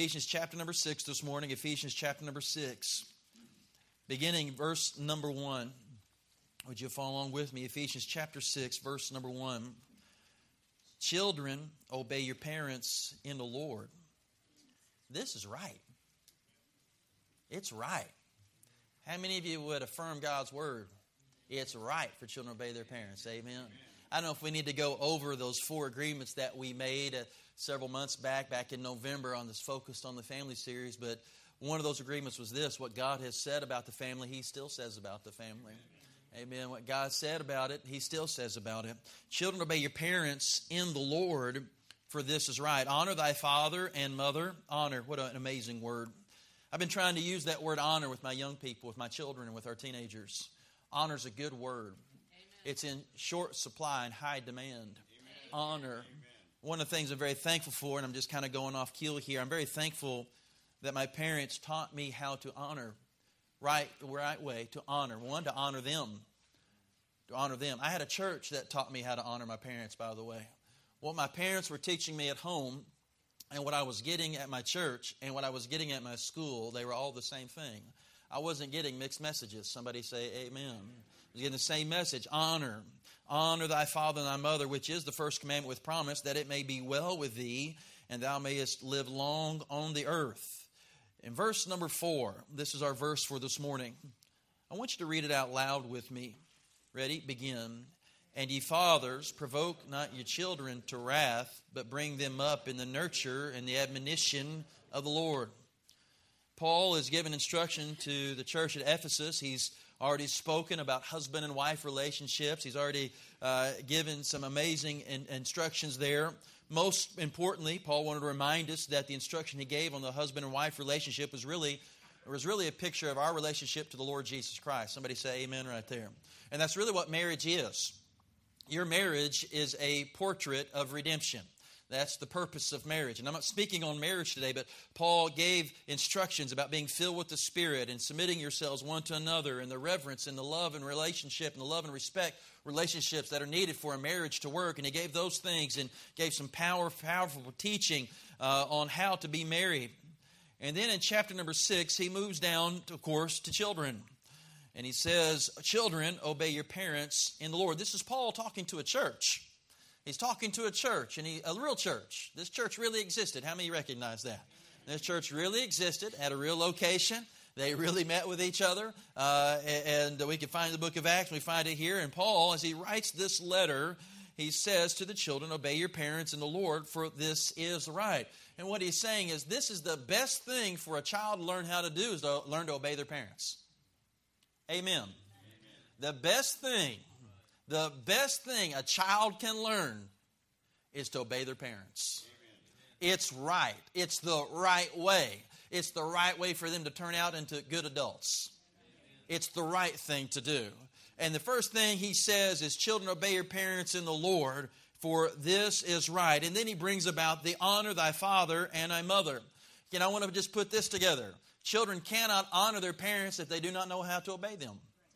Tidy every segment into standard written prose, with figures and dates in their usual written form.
Ephesians chapter number 6 this morning. Ephesians chapter number 6. Beginning verse number 1. Would you follow along with me? Ephesians chapter 6, verse number 1. Children, obey your parents in the Lord. This is right. It's right. How many of you would affirm God's word? It's right for children to obey their parents. Amen. I don't know if we need to go over those 4 agreements that we made several months back in November on this Focused on the Family series, but one of those agreements was this: what God has said about the family, He still says about the family. Amen. What God said about it, He still says about it. Children, obey your parents in the Lord, for this is right. Honor thy father and mother. Honor. What an amazing word. I've been trying to use that word honor with my young people, with my children, and with our teenagers. Honor is a good word. It's in short supply and high demand. Amen. Honor. Amen. One of the things I'm very thankful for, and I'm just kind of going off keel here, I'm very thankful that my parents taught me how to honor the right way, to honor. One, to honor them. To honor them. I had a church that taught me how to honor my parents, by the way. What my parents were teaching me at home and what I was getting at my church and what I was getting at my school, they were all the same thing. I wasn't getting mixed messages. Somebody say amen. I was getting the same message. Honor. Honor thy father and thy mother, which is the first commandment with promise, that it may be well with thee, and thou mayest live long on the earth. In verse number 4, this is our verse for this morning. I want you to read it out loud with me. Ready? Begin. And ye fathers, provoke not your children to wrath, but bring them up in the nurture and the admonition of the Lord. Paul is giving instruction to the church at Ephesus. He's already spoken about husband and wife relationships. He's already given some amazing instructions there. Most importantly, Paul wanted to remind us that the instruction he gave on the husband and wife relationship was really a picture of our relationship to the Lord Jesus Christ. Somebody say amen right there. And that's really what marriage is. Your marriage is a portrait of redemption. That's the purpose of marriage. And I'm not speaking on marriage today, but Paul gave instructions about being filled with the Spirit and submitting yourselves one to another, and the reverence and the love and relationship and the love and respect relationships that are needed for a marriage to work. And he gave those things and gave some powerful teaching on how to be married. And then in chapter number 6, he moves down, of course, to children. And he says, children, obey your parents in the Lord. This is Paul talking to a church. He's talking to a church, and a real church. This church really existed. How many recognize that? This church really existed at a real location. They really met with each other. And we can find the book of Acts. We find it here. And Paul, as he writes this letter, he says to the children, obey your parents in the Lord, for this is right. And what he's saying is this is the best thing for a child to learn how to do, is to learn to obey their parents. Amen. Amen. The best thing a child can learn is to obey their parents. Amen. It's right. It's the right way. It's the right way for them to turn out into good adults. Amen. It's the right thing to do. And the first thing he says is, children, obey your parents in the Lord, for this is right. And then he brings about the honor thy father and thy mother. Again, I want to just put this together. Children cannot honor their parents if they do not know how to obey them.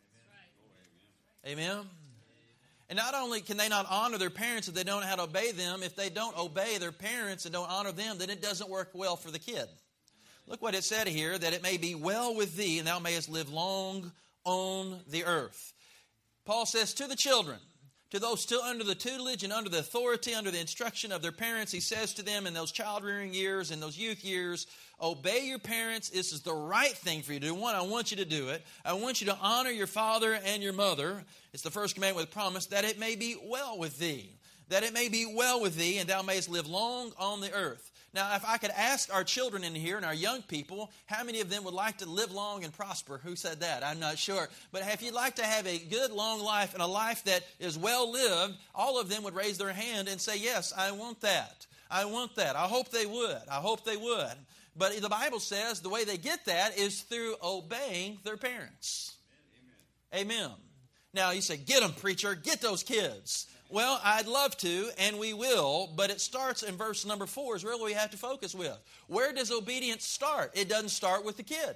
Amen. Amen. And not only can they not honor their parents if they don't know how to obey them, if they don't obey their parents and don't honor them, then it doesn't work well for the kid. Look what it said here, that it may be well with thee, and thou mayest live long on the earth. Paul says to the children, to those still under the tutelage and under the authority, under the instruction of their parents, he says to them in those child-rearing years, in those youth years, obey your parents. This is the right thing for you to do. One, I want you to do it. I want you to honor your father and your mother. It's the first commandment with promise, that it may be well with thee. That it may be well with thee, and thou mayest live long on the earth. Now, if I could ask our children in here and our young people, how many of them would like to live long and prosper? Who said that? I'm not sure. But if you'd like to have a good, long life and a life that is well lived, all of them would raise their hand and say, yes, I want that. I want that. I hope they would. I hope they would. But the Bible says the way they get that is through obeying their parents. Amen. Amen. Now, you say, get them, preacher. Get those kids. Well, I'd love to, and we will, but it starts in verse number 4 is really what we have to focus with. Where does obedience start? It doesn't start with the kid.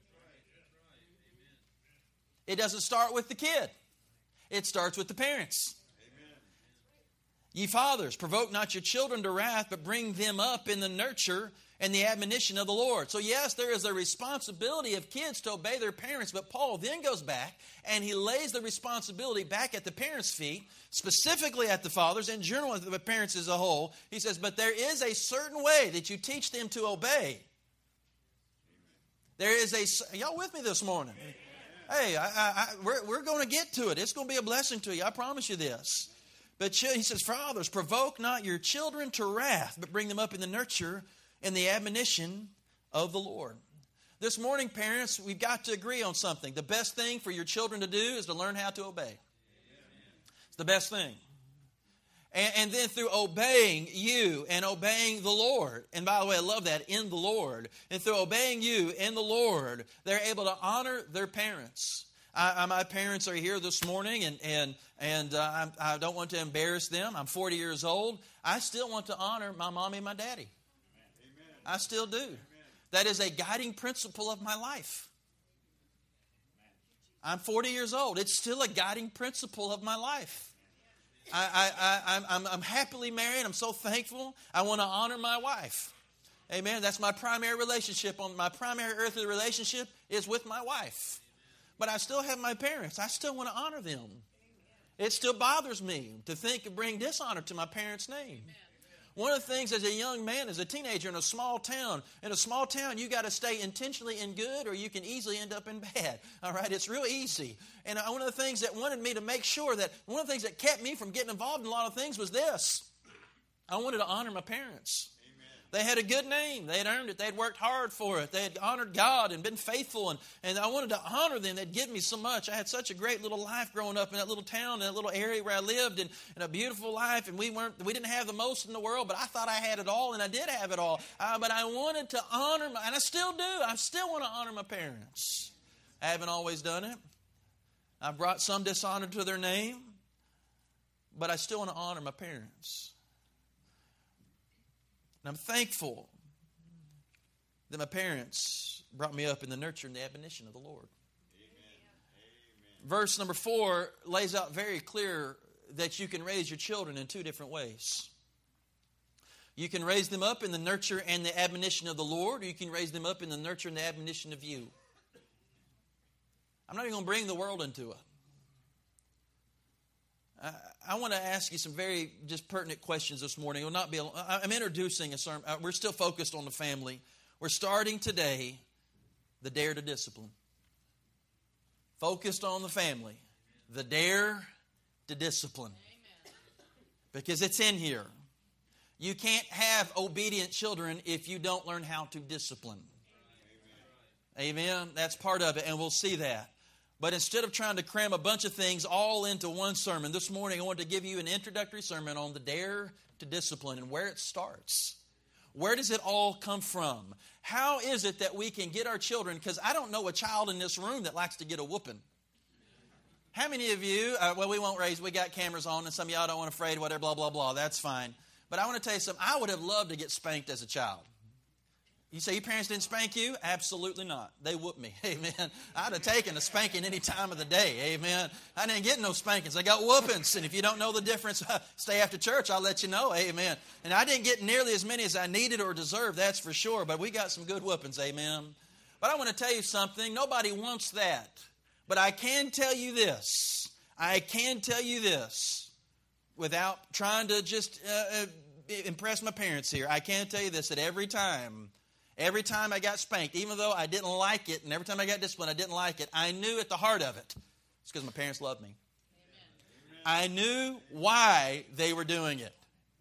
It doesn't start with the kid. It starts with the parents. Amen. Ye fathers, provoke not your children to wrath, but bring them up in the nurture and the admonition of the Lord. So yes, there is a responsibility of kids to obey their parents, but Paul then goes back and he lays the responsibility back at the parents' feet, specifically at the fathers, in general at the parents as a whole. He says, but there is a certain way that you teach them to obey. There is a... Y'all with me this morning? Hey, we're going to get to it. It's going to be a blessing to you. I promise you this. But he says, fathers, provoke not your children to wrath, but bring them up in the nurture and the admonition of the Lord. This morning, parents, we've got to agree on something. The best thing for your children to do is to learn how to obey. It's the best thing. And then through obeying you and obeying the Lord, and by the way, I love that, in the Lord, and through obeying you in the Lord, they're able to honor their parents. My parents are here this morning, and I don't want to embarrass them. I'm 40 years old. I still want to honor my mommy and my daddy. Amen. I still do. Amen. That is a guiding principle of my life. I'm 40 years old. It's still a guiding principle of my life. I'm happily married. I'm so thankful. I want to honor my wife. Amen. That's my primary relationship. My primary earthly relationship is with my wife. But I still have my parents. I still want to honor them. It still bothers me to think of bring dishonor to my parents' name. One of the things as a young man, as a teenager in a small town, you got to stay intentionally in good or you can easily end up in bad. All right, it's real easy. And one of the things that wanted me to make sure that, one of the things that kept me from getting involved in a lot of things was this. I wanted to honor my parents. They had a good name. They had earned it. They had worked hard for it. They had honored God and been faithful. And I wanted to honor them. They'd given me so much. I had such a great little life growing up in that little town, in that little area where I lived, and a beautiful life. And we didn't have the most in the world, but I thought I had it all, and I did have it all. But I wanted to honor, and I still do. I still want to honor my parents. I haven't always done it. I've brought some dishonor to their name, but I still want to honor my parents. And I'm thankful that my parents brought me up in the nurture and the admonition of the Lord. Amen. Verse number 4 lays out very clear that you can raise your children in two different ways. You can raise them up in the nurture and the admonition of the Lord, or you can raise them up in the nurture and the admonition of you. I'm not even going to bring the world into it. I want to ask you some very just pertinent questions this morning. It will not be. I'm introducing a sermon. We're still focused on the family. We're starting today the Dare to Discipline. Focused on the family. The Dare to Discipline. Amen. Because it's in here. You can't have obedient children if you don't learn how to discipline. Amen. Amen. That's part of it, and we'll see that. But instead of trying to cram a bunch of things all into one sermon, this morning I want to give you an introductory sermon on the Dare to Discipline and where it starts. Where does it all come from? How is it that we can get our children, because I don't know a child in this room that likes to get a whooping. How many of you, we won't raise, we got cameras on, and some of y'all don't want to afraid, whatever, blah, blah, blah, that's fine. But I want to tell you something, I would have loved to get spanked as a child. You say your parents didn't spank you? Absolutely not. They whooped me. Amen. I'd have taken a spanking any time of the day. Amen. I didn't get no spankings. I got whoopings. And if you don't know the difference, stay after church. I'll let you know. Amen. And I didn't get nearly as many as I needed or deserved. That's for sure. But we got some good whoopings. Amen. But I want to tell you something. Nobody wants that. But I can tell you this. Without trying to just impress my parents here. I can tell you this, that every time I got spanked, even though I didn't like it, and every time I got disciplined, I didn't like it, I knew at the heart of it, it's because my parents loved me. Amen. I knew why they were doing it.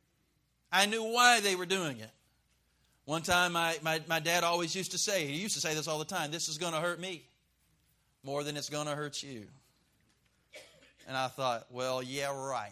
One time, my dad always used to say, he used to say this all the time, this is going to hurt me more than it's going to hurt you. And I thought, well, yeah, right.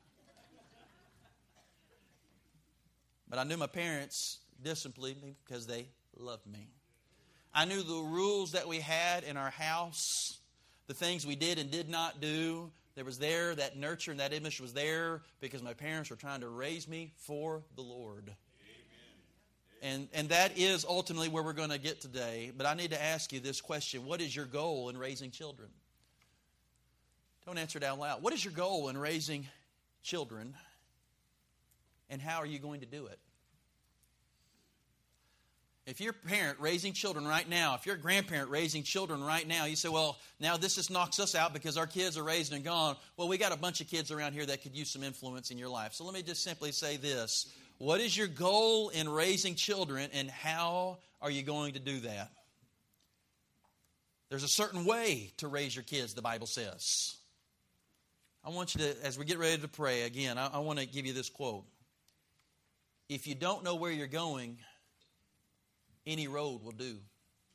But I knew my parents disciplined me because they loved me. I knew the rules that we had in our house, the things we did and did not do. There was there, that nurture and that image was there because my parents were trying to raise me for the Lord. Amen. And that is ultimately where we're going to get today. But I need to ask you this question. What is your goal in raising children? Don't answer it out loud. What is your goal in raising children? And how are you going to do it? If you're a parent raising children right now, if you're a grandparent raising children right now, you say, well, now this just knocks us out because our kids are raised and gone. Well, we got a bunch of kids around here that could use some influence in your life. So let me just simply say this. What is your goal in raising children, and how are you going to do that? There's a certain way to raise your kids, the Bible says. I want you to, as we get ready to pray, again, I want to give you this quote. If you don't know where you're going, any road will do.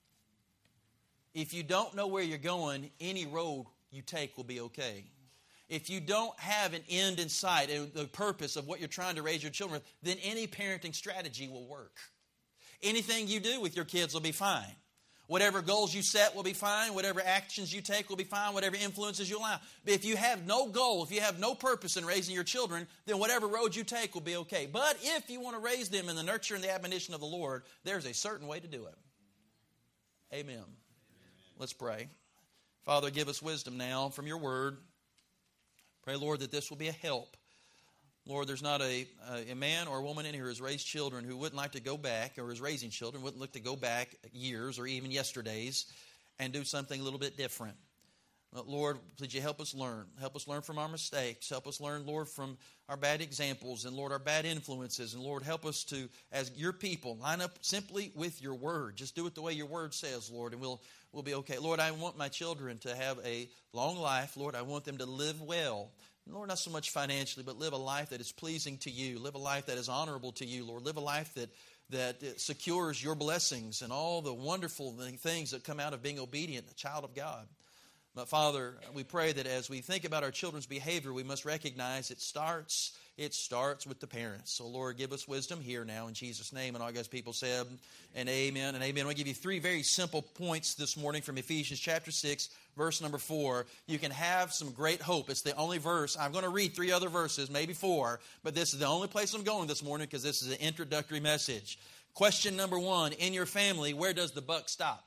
If you don't know where you're going, any road you take will be okay. If you don't have an end in sight and the purpose of what you're trying to raise your children, then any parenting strategy will work. Anything you do with your kids will be fine. Whatever goals you set will be fine. Whatever actions you take will be fine. Whatever influences you allow. But if you have no goal, if you have no purpose in raising your children, then whatever road you take will be okay. But if you want to raise them in the nurture and the admonition of the Lord, there's a certain way to do it. Amen. Let's pray. Father, give us wisdom now from your word. Pray, Lord, that this will be a help. Lord, there's not a man or a woman in here who has raised children who wouldn't like to go back, or is raising children, wouldn't look to go back years or even yesterdays and do something a little bit different. But Lord, please you help us learn. Help us learn from our mistakes. Help us learn, Lord, from our bad examples and, Lord, our bad influences. And, Lord, help us to, as your people, line up simply with your word. Just do it the way your word says, Lord, and we'll be okay. Lord, I want my children to have a long life. Lord, I want them to live well. Lord, not so much financially, but live a life that is pleasing to you. Live a life that is honorable to you, Lord. Live a life that secures your blessings and all the wonderful things that come out of being obedient, a child of God. But Father, we pray that as we think about our children's behavior, we must recognize it starts with the parents. So Lord, give us wisdom here now in Jesus' name. And all God's people said, and amen and amen. I want to give you 3 very simple points this morning from Ephesians chapter 6, verse number 4. You can have some great hope. It's the only verse. I'm going to read 3 other verses, maybe 4, but this is the only place I'm going this morning because this is an introductory message. Question number 1, in your family, where does the buck stop?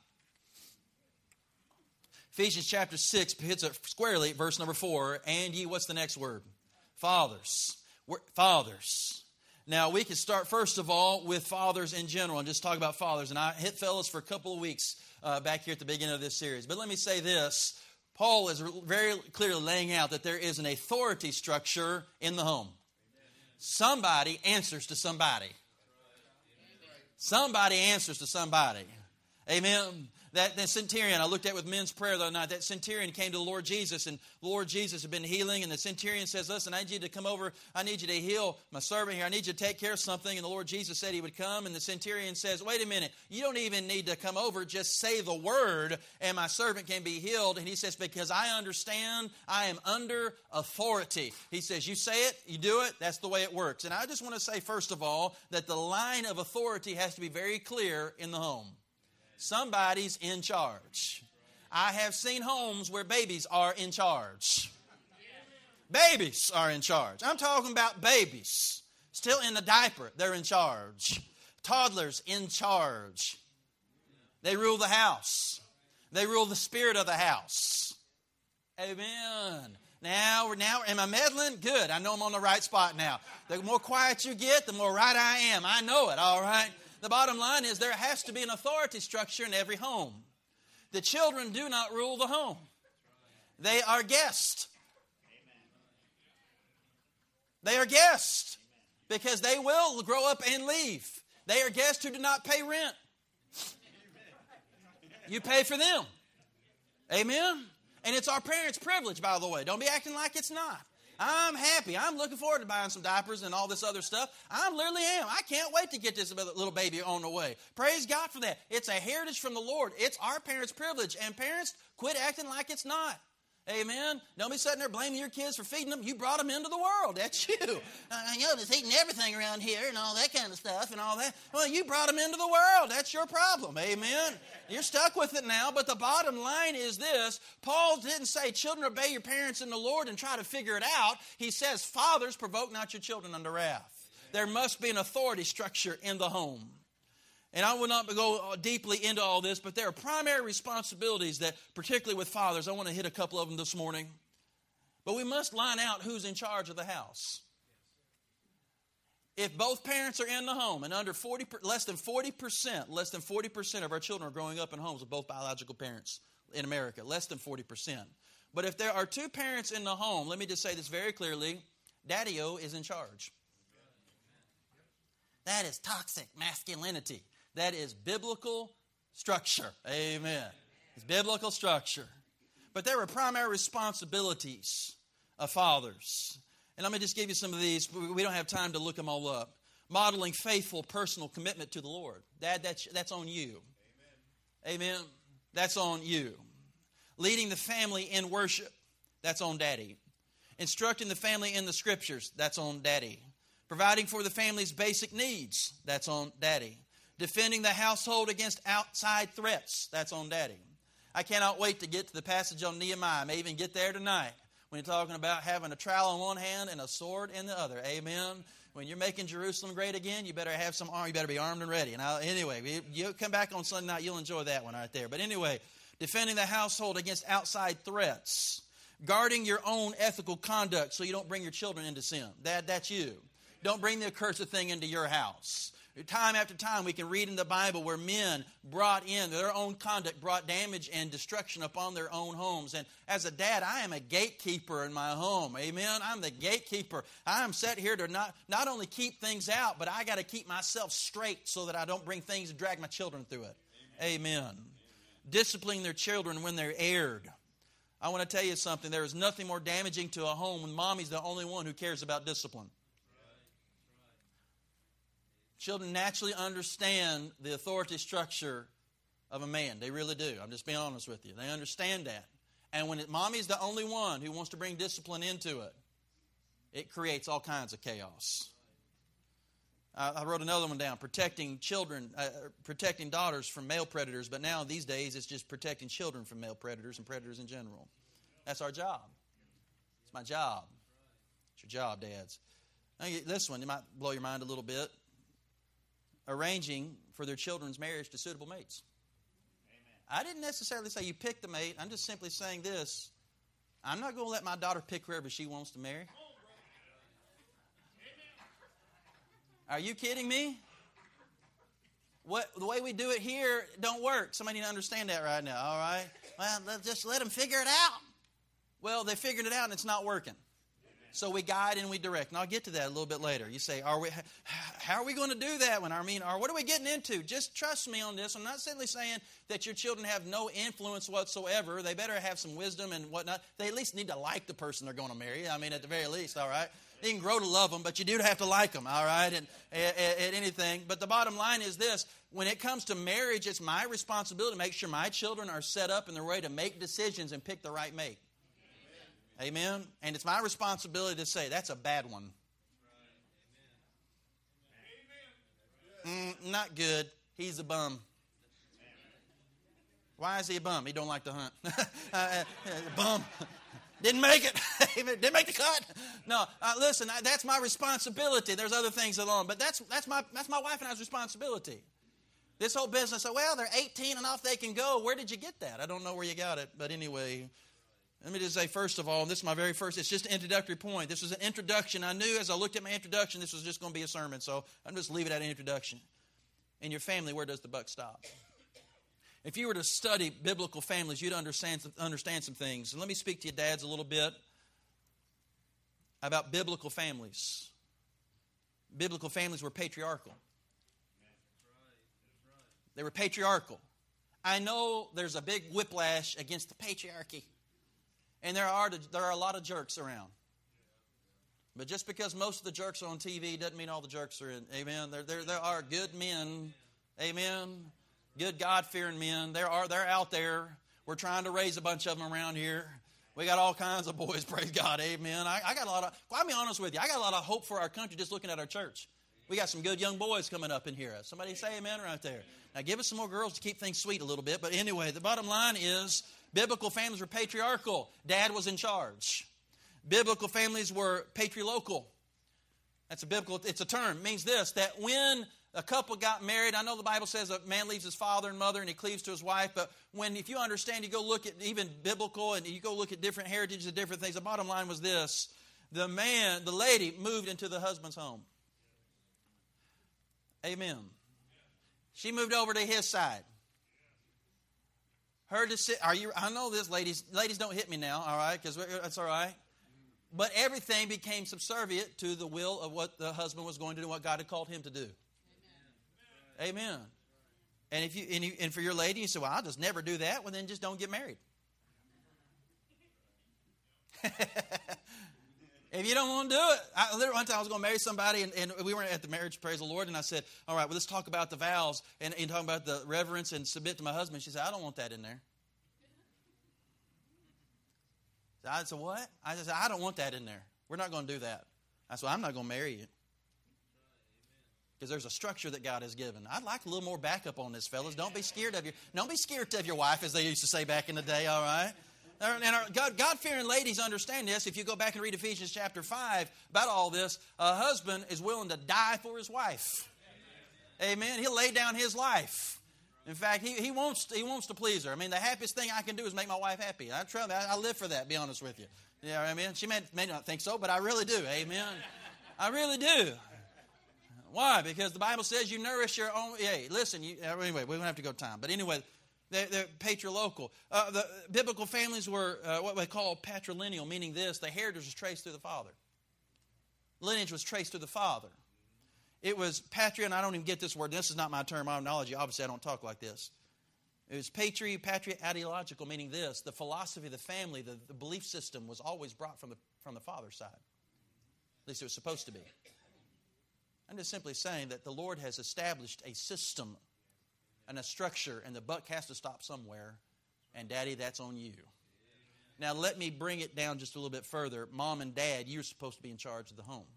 Ephesians chapter 6 hits it squarely, verse number 4. And ye, what's the next word? Fathers. Fathers. Now, we can start, first of all, with fathers in general and just talk about fathers. And I hit fellas for a couple of weeks back here at the beginning of this series. But let me say this. Paul is very clearly laying out that there is an authority structure in the home. Somebody answers to somebody. Somebody answers to somebody. Amen. That centurion I looked at with men's prayer the other night, that centurion came to the Lord Jesus, and the Lord Jesus had been healing, and the centurion says, listen, I need you to come over, I need you to heal my servant here, I need you to take care of something, and the Lord Jesus said he would come, and the centurion says, wait a minute, you don't even need to come over, just say the word, and my servant can be healed, and he says, because I understand I am under authority. He says, you say it, you do it, that's the way it works. And I just want to say, first of all, that the line of authority has to be very clear in the home. Somebody's in charge. I have seen homes where babies are in charge. Babies are in charge. I'm talking about babies. Still in the diaper, they're in charge. Toddlers in charge. They rule the house. They rule the spirit of the house. Amen. Now, am I meddling? Good. I know I'm on the right spot now. The more quiet you get, the more right I am. I know it, all right? The bottom line is there has to be an authority structure in every home. The children do not rule the home. They are guests. They are guests because they will grow up and leave. They are guests who do not pay rent. You pay for them. Amen? And it's our parents' privilege, by the way. Don't be acting like it's not. I'm happy. I'm looking forward to buying some diapers and all this other stuff. I literally am. I can't wait to get this little baby on the way. Praise God for that. It's a heritage from the Lord. It's our parents' privilege. And parents, quit acting like it's not. Amen. Don't be sitting there blaming your kids for feeding them. You brought them into the world. That's you. Just eating everything around here and all that kind of stuff and all that. Well, you brought them into the world. That's your problem. Amen. You're stuck with it now. But the bottom line is this. Paul didn't say, children, obey your parents in the Lord and try to figure it out. He says, fathers, provoke not your children unto wrath. There must be an authority structure in the home. And I will not go deeply into all this, but there are primary responsibilities that, particularly with fathers, I want to hit a couple of them this morning. But we must line out who's in charge of the house. If both parents are in the home and less than 40% of our children are growing up in homes with both biological parents in America, less than 40%. But if there are two parents in the home, let me just say this very clearly, Daddy-O is in charge. That is toxic masculinity. That is biblical structure. Amen. It's biblical structure. But there are primary responsibilities of fathers. And let me just give you some of these. We don't have time to look them all up. Modeling faithful personal commitment to the Lord. Dad, that's on you. Amen. That's on you. Leading the family in worship. That's on Daddy. Instructing the family in the Scriptures. That's on Daddy. Providing for the family's basic needs. That's on Daddy. Defending the household against outside threats. That's on Daddy. I cannot wait to get to the passage on Nehemiah. I may even get there tonight when you're talking about having a trowel in one hand and a sword in the other. Amen. When you're making Jerusalem great again, you better have some arm. You better be armed and ready. And anyway, you come back on Sunday night, you'll enjoy that one right there. But anyway, defending the household against outside threats. Guarding your own ethical conduct so you don't bring your children into sin. That's you. Don't bring the accursed thing into your house. Time after time we can read in the Bible where men brought in their own conduct, brought damage and destruction upon their own homes. And as a dad, I am a gatekeeper in my home. Amen. I'm the gatekeeper. I am set here to not only keep things out, but I got to keep myself straight so that I don't bring things and drag my children through it. Amen. Disciplining their children when they're erred. I want to tell you something. There is nothing more damaging to a home when mommy's the only one who cares about discipline. Children naturally understand the authority structure of a man. They really do. I'm just being honest with you. They understand that. And when mommy's the only one who wants to bring discipline into it, it creates all kinds of chaos. I wrote another one down, protecting daughters from male predators. But now these days it's just protecting children from male predators and predators in general. That's our job. It's my job. It's your job, dads. Now, this one, it might blow your mind a little bit. Arranging for their children's marriage to suitable mates. Amen. I didn't necessarily say you pick the mate. I'm just simply saying this. I'm not going to let my daughter pick whoever she wants to marry. Are you kidding me? The way we do it here don't work. Somebody need to understand that right now, all right? Well, just let them figure it out. Well, they figured it out and it's not working. So we guide and we direct. And I'll get to that a little bit later. You say, how are we going to do that? What are we getting into? Just trust me on this. I'm not simply saying that your children have no influence whatsoever. They better have some wisdom and whatnot. They at least need to like the person they're going to marry. At the very least, all right? You can grow to love them, but you do have to like them, all right, at anything. But the bottom line is this. When it comes to marriage, it's my responsibility to make sure my children are set up in the way to make decisions and pick the right mate. Amen? And it's my responsibility to say, that's a bad one. Not good. He's a bum. Why is he a bum? He don't like to hunt. Bum. Didn't make it. Didn't make the cut. No, listen, that's my responsibility. There's other things along, but that's my wife and I's responsibility. This whole business, well, they're 18 and off they can go. Where did you get that? I don't know where you got it, but anyway. Let me just say, first of all, this is my very first, it's just an introductory point. This was an introduction. I knew as I looked at my introduction, this was just going to be a sermon, so I'm just leave it at an introduction. In your family, where does the buck stop? If you were to study biblical families, you'd understand some things. And let me speak to you dads a little bit about biblical families. Biblical families were patriarchal. They were patriarchal. I know there's a big whiplash against the patriarchy. And there are a lot of jerks around. But just because most of the jerks are on TV doesn't mean all the jerks are in. Amen. There are good men. Amen. Good God-fearing men. They're out there. We're trying to raise a bunch of them around here. We got all kinds of boys, praise God. Amen. I got a lot of, I'll be honest with you, I got a lot of hope for our country just looking at our church. We got some good young boys coming up in here. Somebody say amen right there. Now give us some more girls to keep things sweet a little bit. But anyway, the bottom line is biblical families were patriarchal. Dad was in charge. Biblical families were patrilocal. It's a term. It means this, that when a couple got married, I know the Bible says a man leaves his father and mother and he cleaves to his wife, but if you understand, you go look at even biblical and you go look at different heritages and different things, the bottom line was this, the lady moved into the husband's home. Amen. She moved over to his side. Her decision. I know this, ladies. Ladies, don't hit me now, all right? Because that's all right. But everything became subservient to the will of what the husband was going to do, what God had called him to do. Amen. Amen. And if and for your lady, you say, "Well, I'll just never do that." Well, then just don't get married. If you don't want to do it, one time I was going to marry somebody, and we were at the marriage, praise the Lord, and I said, all right, well, let's talk about the vows and talk about the reverence and submit to my husband. She said, I don't want that in there. I said, what? I said, I don't want that in there. We're not going to do that. I said, I'm not going to marry you. Because there's a structure that God has given. I'd like a little more backup on this, fellas. Don't be scared of your wife, as they used to say back in the day, all right? And our God-fearing ladies understand this. If you go back and read Ephesians chapter 5 about all this, a husband is willing to die for his wife. Amen. He'll lay down his life. In fact, he wants to please her. I mean, the happiest thing I can do is make my wife happy. I live for that, be honest with you. Yeah, I mean, she may not think so, but I really do. Amen. I really do. Why? Because the Bible says you nourish your own. Hey, listen. Anyway, we don't have to go time. But anyway, they're patrilocal. The biblical families were what we call patrilineal, meaning this: the heritage was traced through the father. Lineage was traced through the father. It was patria, and I don't even get this word. This is not my terminology. Obviously, I don't talk like this. It was patria ideological, meaning this: the philosophy of the family, the belief system was always brought from the father's side. At least it was supposed to be. I'm just simply saying that the Lord has established a system and a structure, and the buck has to stop somewhere. And Daddy, that's on you. Now let me bring it down just a little bit further. Mom and Dad, you're supposed to be in charge of the home.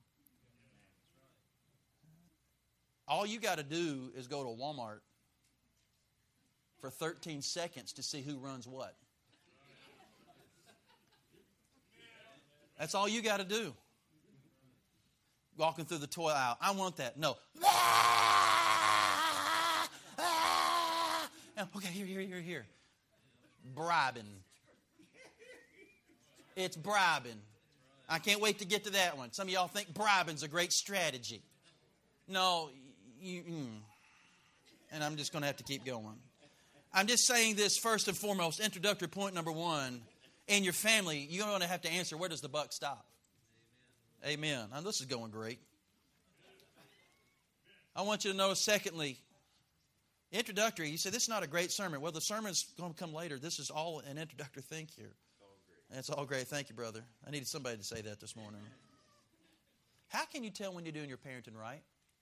All you got to do is go to Walmart for 13 seconds to see who runs what. That's all you got to do. Walking through the toy aisle. I want that. No. Okay, here. Bribing. It's bribing. I can't wait to get to that one. Some of y'all think bribing's a great strategy. No, and I'm just going to have to keep going. I'm just saying this first and foremost, introductory point number one. In your family, you're going to have to answer, where does the buck stop? Amen. Now, this is going great. I want you to know, secondly, introductory. You say, this is not a great sermon. Well, the sermon's going to come later. This is all an introductory thing here. It's all great. Thank you, brother. I needed somebody to say that this morning. How can you tell when you're doing your parenting right?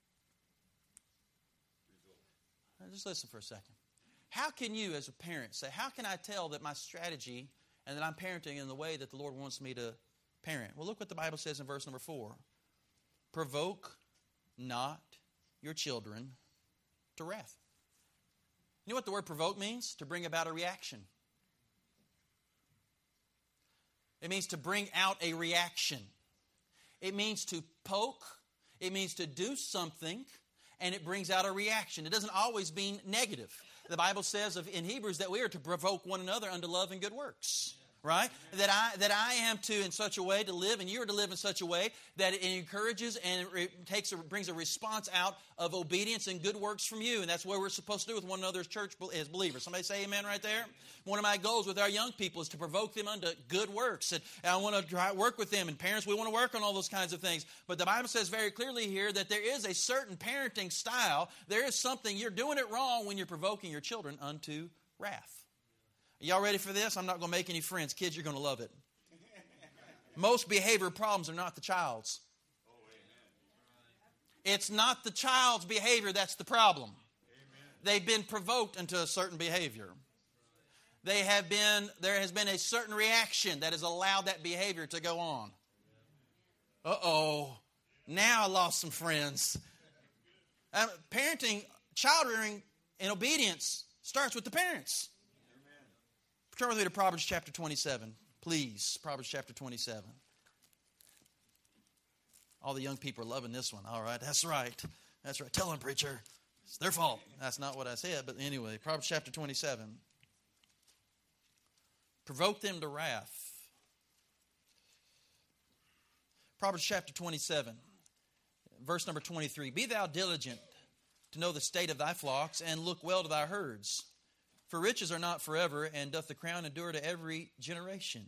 Now, just listen for a second. How can you, as a parent, say, how can I tell that my strategy and that I'm parenting in the way that the Lord wants me to parent? Well, look what the Bible says in verse number 4. Provoke not your children to wrath. You know what the word provoke means? To bring about a reaction. It means to bring out a reaction. It means to poke. It means to do something, and it brings out a reaction. It doesn't always mean negative. The Bible says in Hebrews that we are to provoke one another unto love and good works. Right? That I am to in such a way to live, and you are to live in such a way that it encourages and it brings a response out of obedience and good works from you. And that's what we're supposed to do with one another as church, as believers. Somebody say amen right there? One of my goals with our young people is to provoke them unto good works. And I want to try to work with them. And parents, we want to work on all those kinds of things. But the Bible says very clearly here that there is a certain parenting style. There is something, you're doing it wrong when you're provoking your children unto wrath. Y'all ready for this? I'm not going to make any friends. Kids, you're going to love it. Most behavior problems are not the child's. It's not the child's behavior that's the problem. They've been provoked into a certain behavior. There has been a certain reaction that has allowed that behavior to go on. Uh-oh. Now I lost some friends. Parenting, child rearing, and obedience starts with the parents. Turn with me to Proverbs chapter 27. Please, Proverbs chapter 27. All the young people are loving this one. All right, that's right. That's right. Tell them, preacher. It's their fault. That's not what I said, but anyway, Proverbs chapter 27. Provoke them to wrath. Proverbs chapter 27, verse number 23. Be thou diligent to know the state of thy flocks, and look well to thy herds. For riches are not forever, and doth the crown endure to every generation.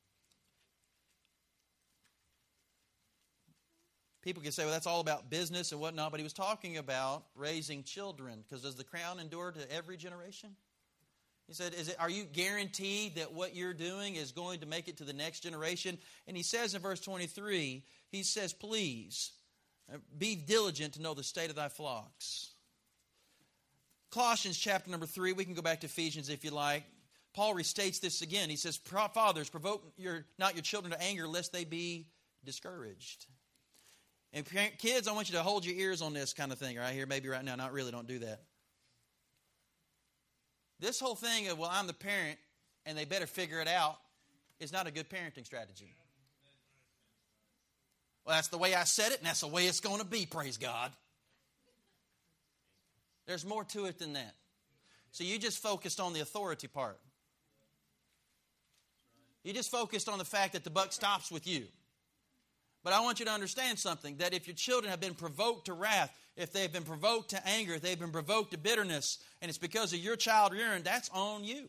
People can say, well, that's all about business and whatnot, but he was talking about raising children, because does the crown endure to every generation? He said, are you guaranteed that what you're doing is going to make it to the next generation? And he says in verse 23, he says, please, be diligent to know the state of thy flocks. Colossians chapter number 3, we can go back to Ephesians if you like. Paul restates this again. He says, fathers, provoke not your children to anger, lest they be discouraged. And kids, I want you to hold your ears on this kind of thing right here. Maybe right now, not really, don't do that. This whole thing of, well, I'm the parent and they better figure it out is not a good parenting strategy. Well, that's the way I said it and that's the way it's going to be, praise God. There's more to it than that. So you just focused on the authority part. You just focused on the fact that the buck stops with you. But I want you to understand something, that if your children have been provoked to wrath, if they've been provoked to anger, if they've been provoked to bitterness, and it's because of your child rearing, that's on you.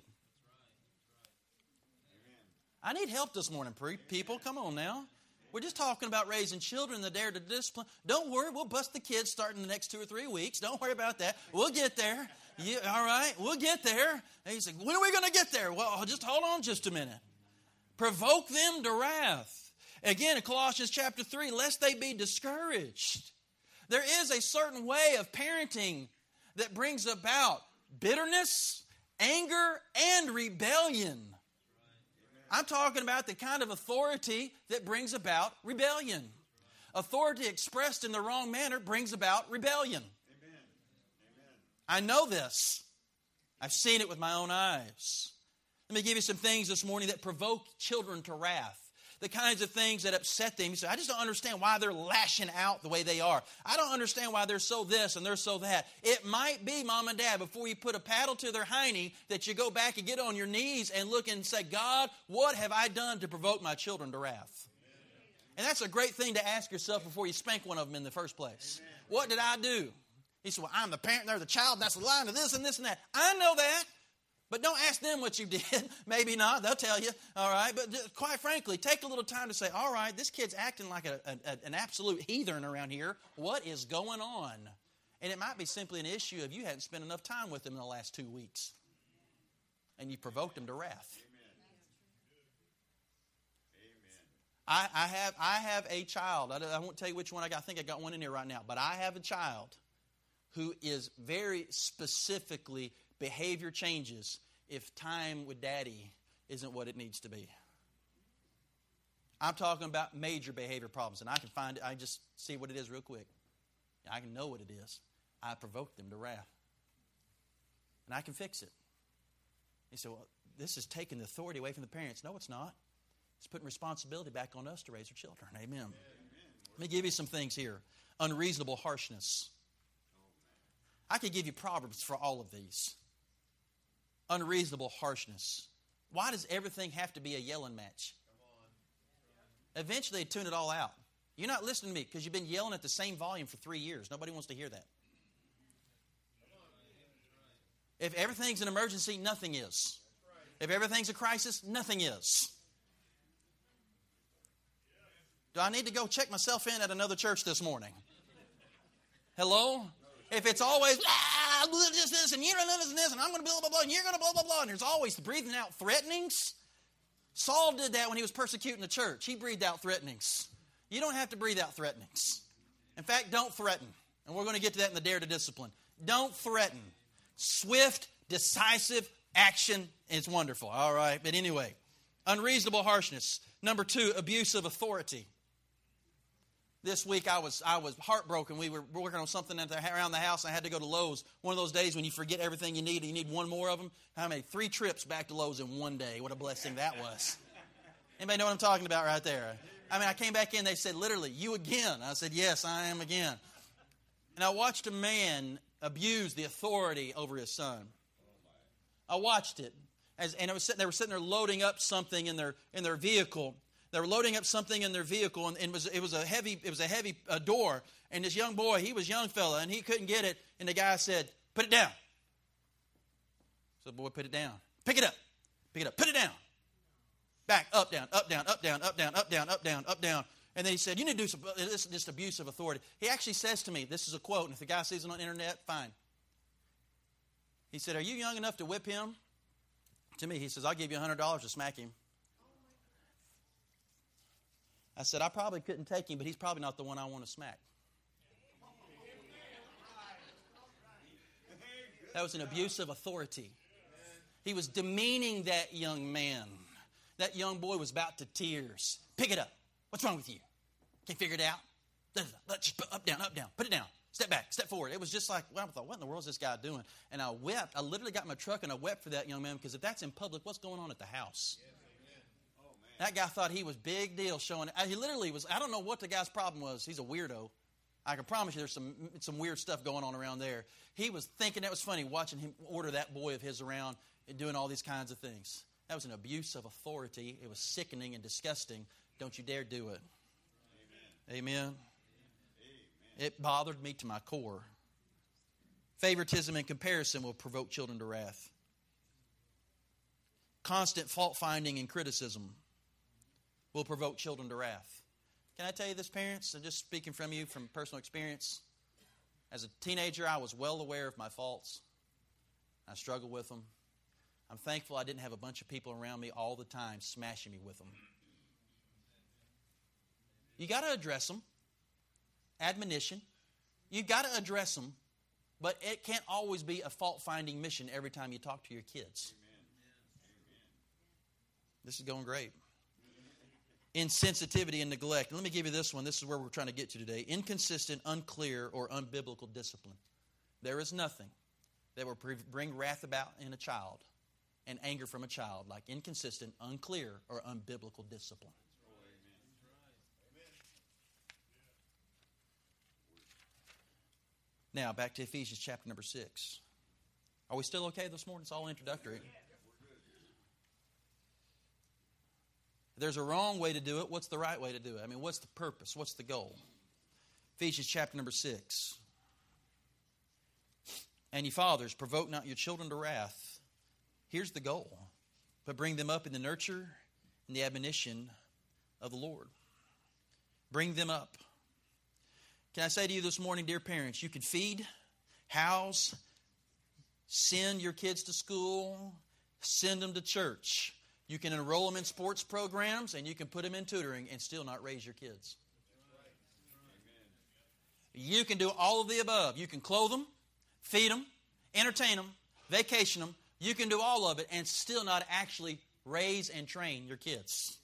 I need help this morning, people. Come on now. We're just talking about raising children that dare to discipline. Don't worry, we'll bust the kids starting the next 2 or 3 weeks. Don't worry about that. We'll get there. All right, we'll get there. And you say, when are we going to get there? Well, just hold on just a minute. Provoke them to wrath. Again, in Colossians chapter 3, lest they be discouraged. There is a certain way of parenting that brings about bitterness, anger, and rebellion. I'm talking about the kind of authority that brings about rebellion. Authority expressed in the wrong manner brings about rebellion. I know this. I've seen it with my own eyes. Let me give you some things this morning that provoke children to wrath. The kinds of things that upset them. You say, I just don't understand why they're lashing out the way they are. I don't understand why they're so this and they're so that. It might be, Mom and Dad, before you put a paddle to their hiney, that you go back and get on your knees and look and say, God, what have I done to provoke my children to wrath? And that's a great thing to ask yourself before you spank one of them in the first place. What did I do? He said, well, I'm the parent, they're the child, and that's the line of this and this and that. I know that. But don't ask them what you did. Maybe not. They'll tell you. All right. But quite frankly, take a little time to say, all right, this kid's acting like an absolute heathen around here. What is going on? And it might be simply an issue of you hadn't spent enough time with them in the last 2 weeks. And you provoked them to wrath. Amen. I have a child. I won't tell you which one I got. I think I got one in here right now. But I have a child who is very specifically behavior changes if time with daddy isn't what it needs to be. I'm talking about major behavior problems, and I can find it. I just see what it is real quick. I can know what it is. I provoked them to wrath. And I can fix it. He said, well, this is taking the authority away from the parents. No, it's not. It's putting responsibility back on us to raise our children. Amen. Amen. Let me give you some things here. Unreasonable harshness. I could give you proverbs for all of these. Unreasonable harshness. Why does everything have to be a yelling match? Eventually they tune it all out. You're not listening to me because you've been yelling at the same volume for 3 years. Nobody wants to hear that. If everything's an emergency, nothing is. If everything's a crisis, nothing is. Do I need to go check myself in at another church this morning? Hello? If it's always, this, and you're going to this, and I'm going to blah, blah, blah, and you're going to blah, blah, blah, and there's always breathing out threatenings. Saul did that when he was persecuting the church. He breathed out threatenings. You don't have to breathe out threatenings. In fact, don't threaten. And we're going to get to that in the Dare to Discipline. Don't threaten. Swift, decisive action is wonderful. All right. But anyway, unreasonable harshness. Number 2, abuse of authority. This week I was heartbroken. We were working on something around the house. I had to go to Lowe's. One of those days when you forget everything you need and you need one more of them. I made 3 trips back to Lowe's in one day. What a blessing that was. Anybody know what I'm talking about right there? I mean, I came back in. They said, literally, you again. I said, yes, I am again. And I watched a man abuse the authority over his son. I watched it. They were sitting there loading up something in their vehicle. They were loading up something in their vehicle, and it was a heavy door. And this young boy, he was a young fella, and he couldn't get it. And the guy said, "Put it down." So the boy put it down. "Pick it up. Pick it up. Put it down." Back, up, down, up, down, up, down, up, down, up, down, up, down, up, down. And then he said, "You need to do some, this is just abuse of authority." He actually says to me, this is a quote, and if the guy sees it on the internet, fine. He said, "Are you young enough to whip him?" To me, he says, "I'll give you $100 to smack him." I said, "I probably couldn't take him, but he's probably not the one I want to smack." That was an abuse of authority. He was demeaning that young man. That young boy was about to tears. "Pick it up. What's wrong with you? Can't figure it out? Let's just up, down, put it down. Step back, step forward." It was just like, well, I thought, what in the world is this guy doing? And I wept. I literally got in my truck and I wept for that young man, because if that's in public, what's going on at the house? That guy thought he was big deal showing it. He literally was, I don't know what the guy's problem was. He's a weirdo. I can promise you there's some weird stuff going on around there. He was thinking that was funny, watching him order that boy of his around and doing all these kinds of things. That was an abuse of authority. It was sickening and disgusting. Don't you dare do it. Amen. Amen. It bothered me to my core. Favoritism and comparison will provoke children to wrath. Constant fault-finding and criticism will provoke children to wrath. Can I tell you this, parents? I'm just speaking from you from personal experience. As a teenager, I was well aware of my faults. I struggled with them. I'm thankful I didn't have a bunch of people around me all the time smashing me with them. You got to address them. Admonition. You got to address them, but it can't always be a fault-finding mission every time you talk to your kids. This is going great. Insensitivity and neglect. Let me give you this one. This is where we're trying to get to today. Inconsistent, unclear, or unbiblical discipline. There is nothing that will bring wrath about in a child and anger from a child like inconsistent, unclear, or unbiblical discipline. Now, back to Ephesians chapter number 6. Are we still okay this morning? It's all introductory. If there's a wrong way to do it, what's the right way to do it? I mean, what's the purpose? What's the goal? Ephesians chapter number 6. "And ye fathers, provoke not your children to wrath." Here's the goal. "But bring them up in the nurture and the admonition of the Lord." Bring them up. Can I say to you this morning, dear parents, you can feed, house, send your kids to school, send them to church. You can enroll them in sports programs, and you can put them in tutoring and still not raise your kids. You can do all of the above. You can clothe them, feed them, entertain them, vacation them. You can do all of it and still not actually raise and train your kids.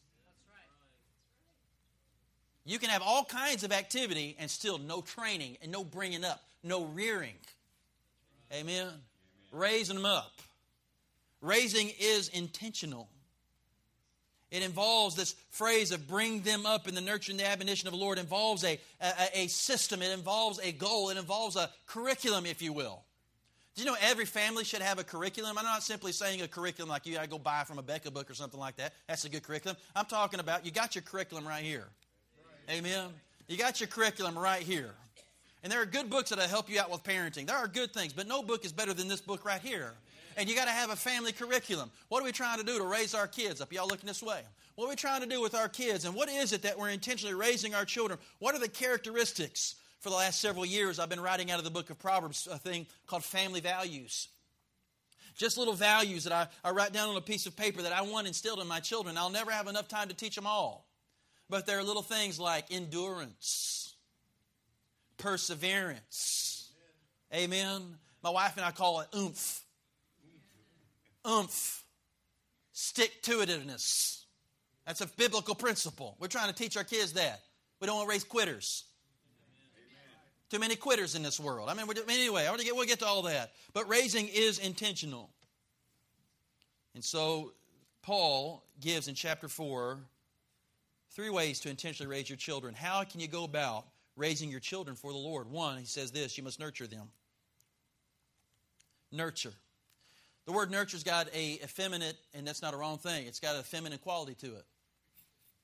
You can have all kinds of activity and still no training and no bringing up, no rearing. Amen? Raising them up. Raising is intentional. It involves this phrase of bring them up in the nurture and the admonition of the Lord. It involves a system. It involves a goal. It involves a curriculum, if you will. Do you know every family should have a curriculum? I'm not simply saying a curriculum like you got to go buy from a Becca book or something like that. That's a good curriculum. I'm talking about you got your curriculum right here. Amen. You got your curriculum right here. And there are good books that'll help you out with parenting. There are good things, but no book is better than this book right here. And you got to have a family curriculum. What are we trying to do to raise our kids up? Y'all looking this way. What are we trying to do with our kids? And what is it that we're intentionally raising our children? What are the characteristics? For the last several years, I've been writing out of the book of Proverbs a thing called family values. Just little values that I write down on a piece of paper that I want instilled in my children. I'll never have enough time to teach them all. But there are little things like endurance, perseverance. Amen. My wife and I call it oomph. Oomph. Stick-to-itiveness. That's a biblical principle. We're trying to teach our kids that. We don't want to raise quitters. Too many quitters in this world. Anyway, we'll get to all that. But raising is intentional. And so Paul gives in chapter 4 3 ways to intentionally raise your children. How can you go about raising your children for the Lord? 1, he says this, you must nurture them. Nurture. The word nurture's got a effeminate, and that's not a wrong thing, it's got a feminine quality to it.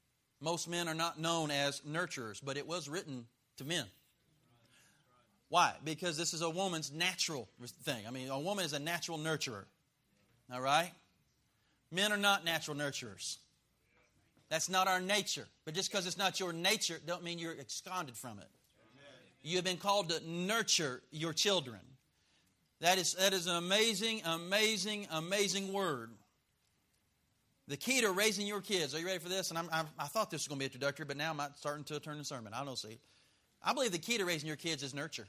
Most men are not known as nurturers, but it was written to men. Why? Because this is a woman's natural thing. I mean, a woman is a natural nurturer. All right? Men are not natural nurturers. That's not our nature. But just because it's not your nature, don't mean you're absconded from it. You have been called to nurture your children. That is an amazing, amazing, amazing word. The key to raising your kids. Are you ready for this? And I thought this was going to be introductory, but now I'm starting to turn the sermon. I don't see. I believe the key to raising your kids is nurture.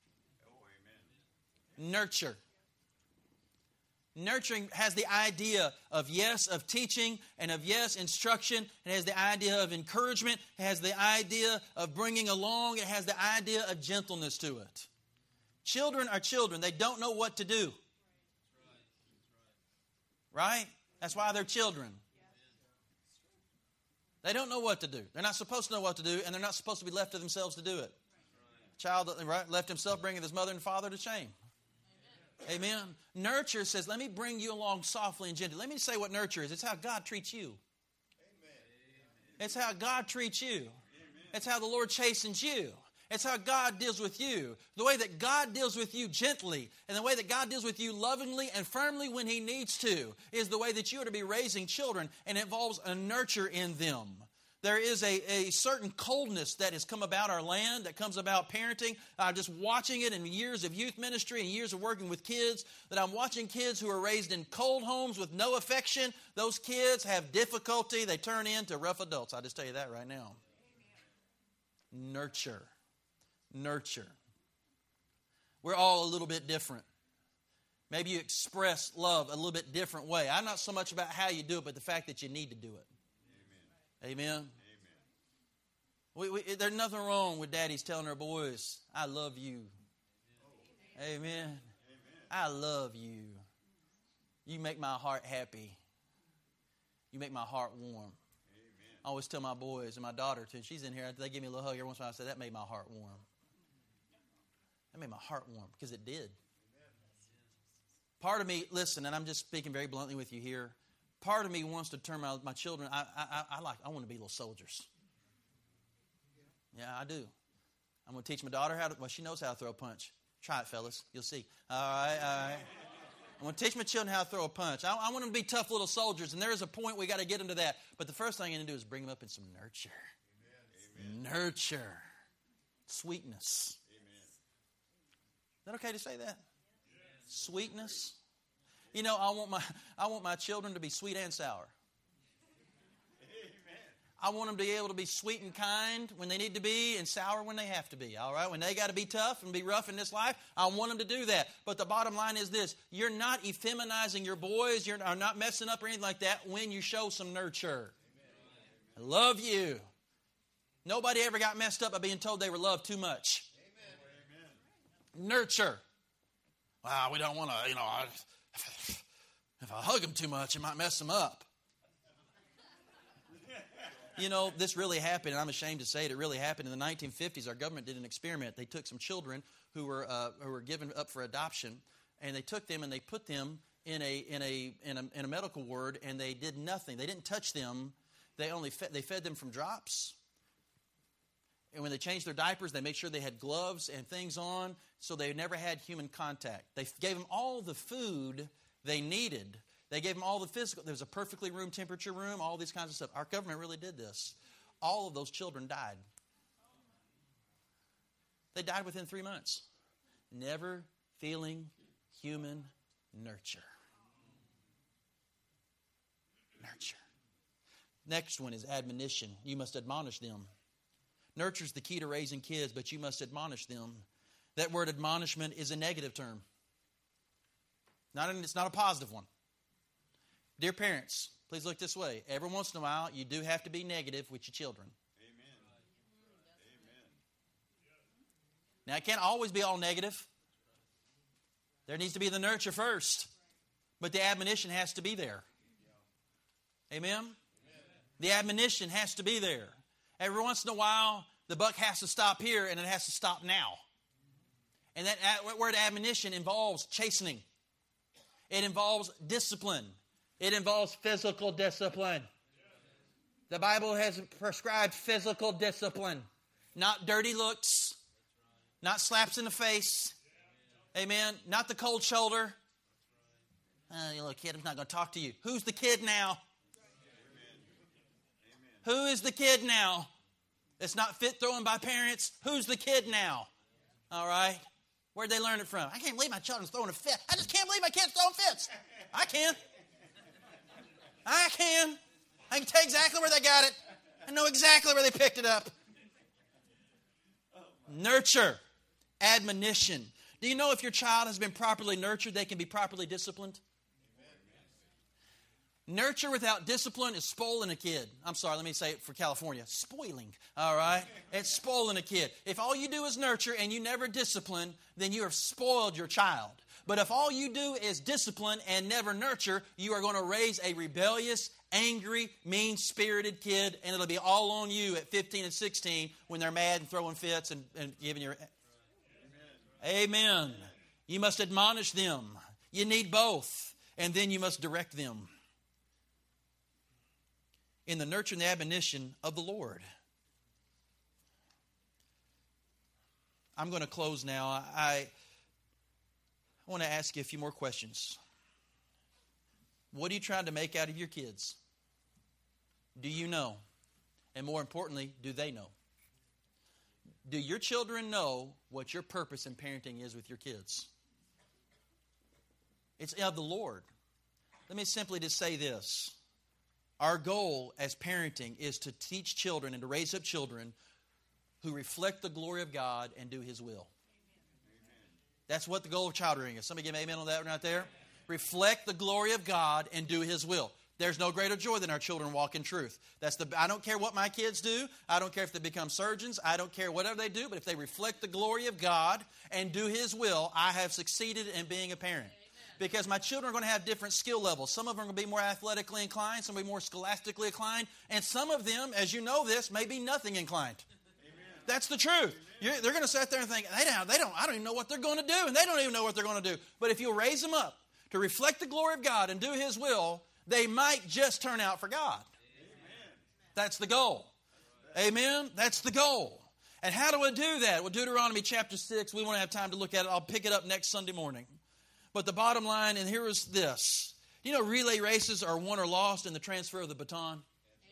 Nurture. Nurturing has the idea of yes, of teaching, and of yes, instruction. It has the idea of encouragement. It has the idea of bringing along. It has the idea of gentleness to it. Children are children. They don't know what to do. Right? That's why they're children. They don't know what to do. They're not supposed to know what to do, and they're not supposed to be left to themselves to do it. Child left himself, bringing his mother and father to shame. Amen. Nurture says, let me bring you along softly and gently. Let me say what nurture is. It's how God treats you. It's how God treats you. It's how the Lord chastens you. It's how God deals with you. The way that God deals with you gently and the way that God deals with you lovingly and firmly when He needs to is the way that you are to be raising children, and it involves a nurture in them. There is a certain coldness that has come about our land, that comes about parenting. Just watching it in years of youth ministry and years of working with kids, that I'm watching kids who are raised in cold homes with no affection. Those kids have difficulty. They turn into rough adults. I'll just tell you that right now. Nurture. Nurture. We're all a little bit different. Maybe you express love a little bit different way. I'm not so much about how you do it, but the fact that you need to do it. Amen. There's nothing wrong with daddies telling their boys, I love you. Amen. I love you. You make my heart happy. You make my heart warm. I always tell my boys and my daughter too, she's in here, they give me a little hug every once in a while. I say, that made my heart warm. That made my heart warm, because it did. Part of me, listen, and I'm just speaking very bluntly with you here, part of me wants to turn my children, I want to be little soldiers. Yeah, I do. I'm going to teach my daughter she knows how to throw a punch. Try it, fellas. You'll see. All right. I'm going to teach my children how to throw a punch. I want them to be tough little soldiers, and there is a point we got to get them to that. But the first thing I'm going to do is bring them up in some nurture. Amen. Nurture. Sweetness. Amen. Is that okay to say that? Yes. Sweetness. You know, I want my children to be sweet and sour. I want them to be able to be sweet and kind when they need to be, and sour when they have to be, all right? When they got to be tough and be rough in this life, I want them to do that. But the bottom line is this: you're not effeminizing your boys, you're not messing up or anything like that when you show some nurture. Amen. I love you. Nobody ever got messed up by being told they were loved too much. Amen. Nurture. Wow, we don't want to, if I hug them too much, it might mess them up. You know, this really happened, and I'm ashamed to say it. It really happened in the 1950s. Our government did an experiment. They took some children who were given up for adoption, and they took them and they put them in a medical ward, and they did nothing. They didn't touch them. They fed them from drops. And when they changed their diapers, they made sure they had gloves and things on, so they never had human contact. They gave them all the food they needed. They gave them all the physical. There was a perfectly room temperature room, all these kinds of stuff. Our government really did this. All of those children died. They died within 3 months. Never feeling human nurture. Nurture. Next one is admonition. You must admonish them. Nurture is the key to raising kids, but you must admonish them. That word admonishment is a negative term. It's not a positive one. Dear parents, please look this way. Every once in a while, you do have to be negative with your children. Amen. Now, it can't always be all negative. There needs to be the nurture first. But the admonition has to be there. Amen? The admonition has to be there. Every once in a while, the buck has to stop here, and it has to stop now. And that word admonition involves chastening. It involves discipline. It involves physical discipline. The Bible has prescribed physical discipline, not dirty looks, not slaps in the face. Amen. Not the cold shoulder. You little kid, I'm not going to talk to you. Who's the kid now? Who is the kid now? It's not fit throwing by parents. Who's the kid now? All right. Where'd they learn it from? I can't believe my children's throwing a fit. I just can't believe my kid's throwing fits. I can. I can tell exactly where they got it. I know exactly where they picked it up. Nurture. Admonition. Do you know if your child has been properly nurtured, they can be properly disciplined? Nurture without discipline is spoiling a kid. I'm sorry, let me say it for California. Spoiling, all right? It's spoiling a kid. If all you do is nurture and you never discipline, then you have spoiled your child. But if all you do is discipline and never nurture, you are going to raise a rebellious, angry, mean-spirited kid, and it'll be all on you at 15 and 16 when they're mad and throwing fits and giving your... Amen. You must admonish them. You need both. And then you must direct them in the nurture and the admonition of the Lord. I'm going to close now. I want to ask you a few more questions. What are you trying to make out of your kids? Do you know? And more importantly, do they know? Do your children know what your purpose in parenting is with your kids? It's of the Lord. Let me simply just say this. Our goal as parenting is to teach children and to raise up children who reflect the glory of God and do His will. Amen. That's what the goal of child rearing is. Somebody give me amen on that right there. Reflect the glory of God and do His will. There's no greater joy than our children walk in truth. I don't care what my kids do. I don't care if they become surgeons. I don't care whatever they do. But if they reflect the glory of God and do His will, I have succeeded in being a parent. Because my children are going to have different skill levels. Some of them are going to be more athletically inclined. Some will be more scholastically inclined. And some of them, as you know this, may be nothing inclined. Amen. That's the truth. They're going to sit there and think, I don't even know what they're going to do. And they don't even know what they're going to do. But if you raise them up to reflect the glory of God and do His will, they might just turn out for God. Amen. That's the goal. Amen? That's the goal. And how do I do that? Well, Deuteronomy chapter 6, we won't have time to look at it. I'll pick it up next Sunday morning. But the bottom line, and here is this. Do you know relay races are won or lost in the transfer of the baton? Amen.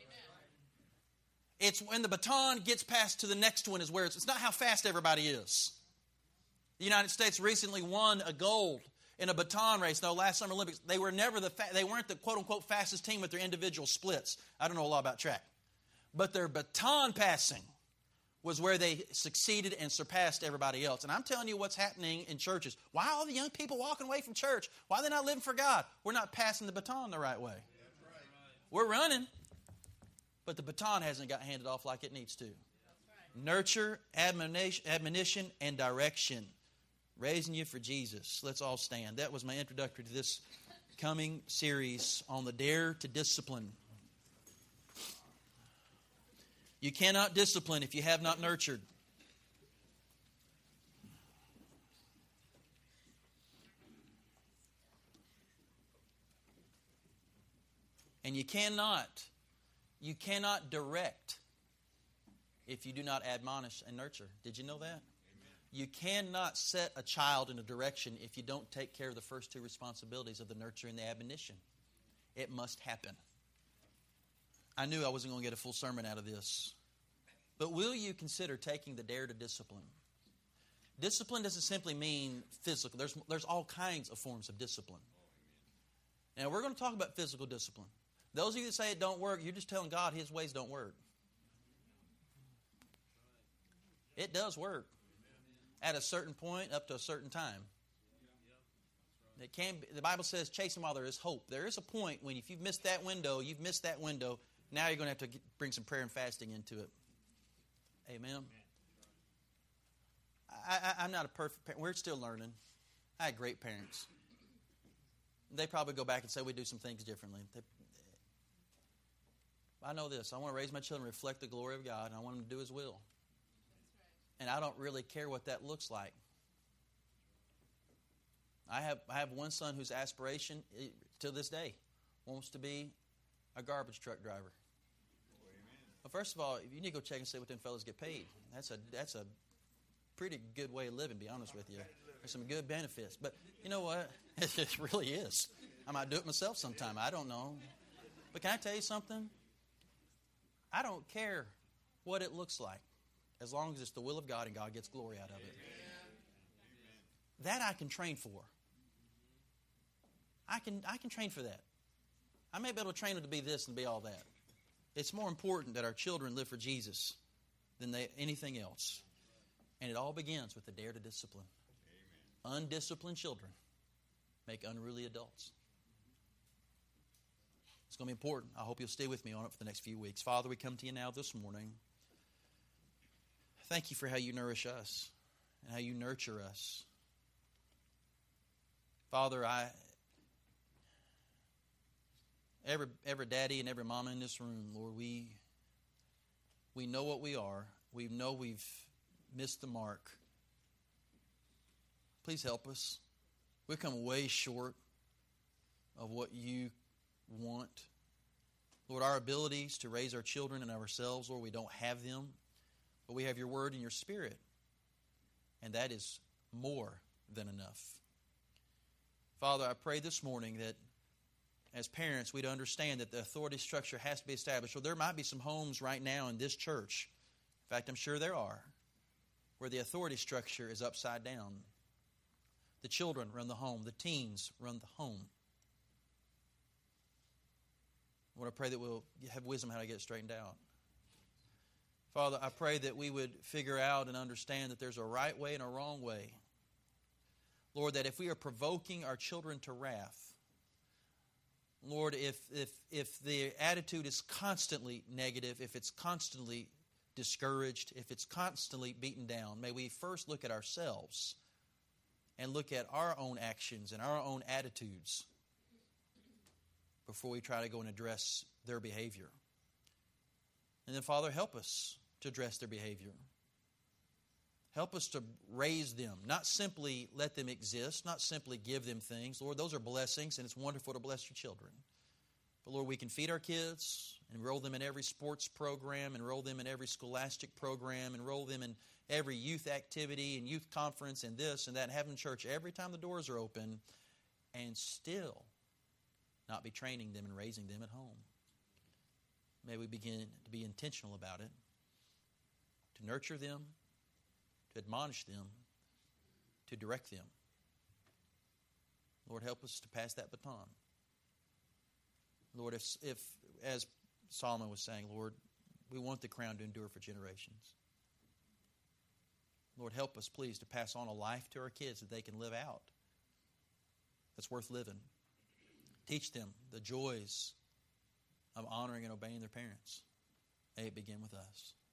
It's when the baton gets passed to the next one is where it's not how fast everybody is. The United States recently won a gold in a baton race. No, last Summer Olympics, they weren't the quote-unquote fastest team with their individual splits. I don't know a lot about track. But their baton passing was where they succeeded and surpassed everybody else. And I'm telling you what's happening in churches. Why are all the young people walking away from church? Why are they not living for God? We're not passing the baton the right way. That's right. We're running, but the baton hasn't got handed off like it needs to. Right. Nurture, admonition, and direction. Raising you for Jesus. Let's all stand. That was my introductory to this coming series on the Dare to Discipline. You cannot discipline if you have not nurtured. And you cannot direct if you do not admonish and nurture. Did you know that? Amen. You cannot set a child in a direction if you don't take care of the first two responsibilities of the nurture and the admonition. It must happen. I knew I wasn't going to get a full sermon out of this. But will you consider taking the dare to discipline? Discipline doesn't simply mean physical. There's all kinds of forms of discipline. Now, we're going to talk about physical discipline. Those of you that say it don't work, you're just telling God His ways don't work. It does work at a certain point up to a certain time. It can be, the Bible says chase Him while there is hope. There is a point when if you've missed that window, now you're going to have to bring some prayer and fasting into it. Amen. I'm not a perfect parent. We're still learning. I had great parents. They probably go back and say we do some things differently. I know this. I want to raise my children to reflect the glory of God, and I want them to do His will. And I don't really care what that looks like. I have one son whose aspiration, to this day, wants to be a garbage truck driver. Well, first of all, you need to go check and see what them fellas get paid. That's a pretty good way of living, to be honest with you. There's some good benefits. But you know what? It really is. I might do it myself sometime. I don't know. But can I tell you something? I don't care what it looks like, as long as it's the will of God and God gets glory out of it. That I can train for. I can train for that. I may be able to train them to be this and be all that. It's more important that our children live for Jesus than anything else. And it all begins with the dare to discipline. Amen. Undisciplined children make unruly adults. It's going to be important. I hope you'll stay with me on it for the next few weeks. Father, we come to you now this morning. Thank you for how you nourish us and how you nurture us. Father, every daddy and every mama in this room, Lord, we know what we are. We know we've missed the mark. Please help us. We've come way short of what you want. Lord, our abilities to raise our children and ourselves, Lord, we don't have them. But we have your word and your spirit. And that is more than enough. Father, I pray this morning that as parents, we'd understand that the authority structure has to be established. So there might be some homes right now in this church, in fact, I'm sure there are, where the authority structure is upside down. The children run the home. The teens run the home. Lord, I pray that we'll have wisdom how to get it straightened out. Father, I pray that we would figure out and understand that there's a right way and a wrong way. Lord, that if we are provoking our children to wrath, Lord, if the attitude is constantly negative, if it's constantly discouraged, if it's constantly beaten down, may we first look at ourselves and look at our own actions and our own attitudes before we try to go and address their behavior. And then, Father, help us to address their behavior. Help us to raise them, not simply let them exist, not simply give them things. Lord, those are blessings, and it's wonderful to bless your children. But, Lord, we can feed our kids, enroll them in every sports program, enroll them in every scholastic program, enroll them in every youth activity and youth conference and this and that, and have them in church every time the doors are open, and still not be training them and raising them at home. May we begin to be intentional about it, to nurture them, to admonish them, to direct them. Lord, help us to pass that baton. Lord, if as Solomon was saying, Lord, we want the crown to endure for generations. Lord, help us, please, to pass on a life to our kids that they can live out that's worth living. Teach them the joys of honoring and obeying their parents. May it begin with us.